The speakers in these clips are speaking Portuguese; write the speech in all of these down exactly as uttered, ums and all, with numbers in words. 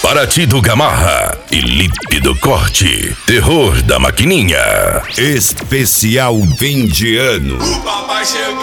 Paraty do Gamarra e Lípido Corte. Terror da Maquininha. Especial fim de ano. O papai chegou.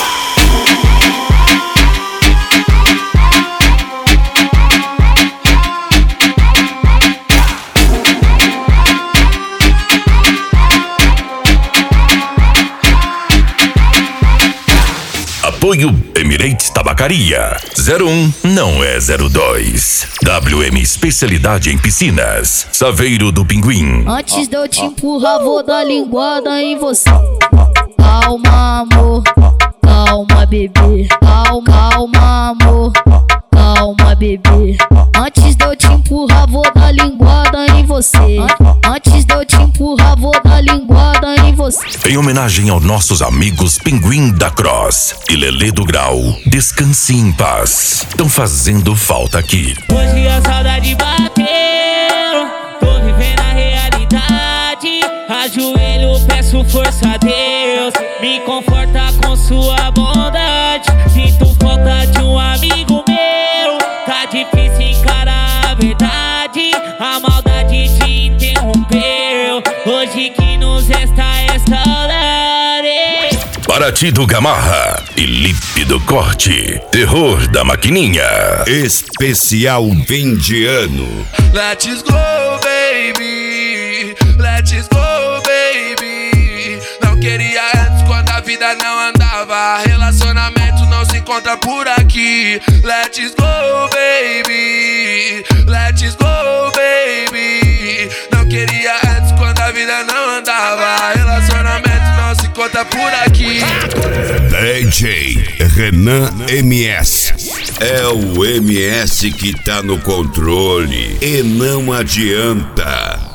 Apoio Emirates Tabacaria. zero um não é zero dois. W M Especialidade em Piscinas. Saveiro do Pinguim. Antes de eu te empurrar, vou dar linguada em você. Calma, amor. Calma, bebê. Calma, calma, amor. Calma, bebê. Antes de eu te empurrar, vou dar linguada em você. Antes de eu te empurrar, vou dar linguada em você. Em homenagem aos nossos amigos Pinguim da Cross e Lelê do Grau, descanse em paz. Estão fazendo falta aqui. Hoje a saudade bateu, tô vivendo a realidade. Ajoelho, peço força a Deus, me conforta com sua bondade. Sinto falta de um amigo meu, tá difícil encarar a verdade. A maldade te interrompeu, hoje que nos resta é saudade. Paraty do Gamarra e Lípido Corte. Terror da Maquininha. Especial fim de ano. Let's go, baby. Let's go, baby. Não queria antes quando a vida não andava. Relacionamento não se encontra por aqui. Let's go, baby. Let's go, baby. Não queria antes quando a vida não andava. Relacionamento não se encontra por aqui. D J Renan M S. É o M S que tá no controle e não adianta.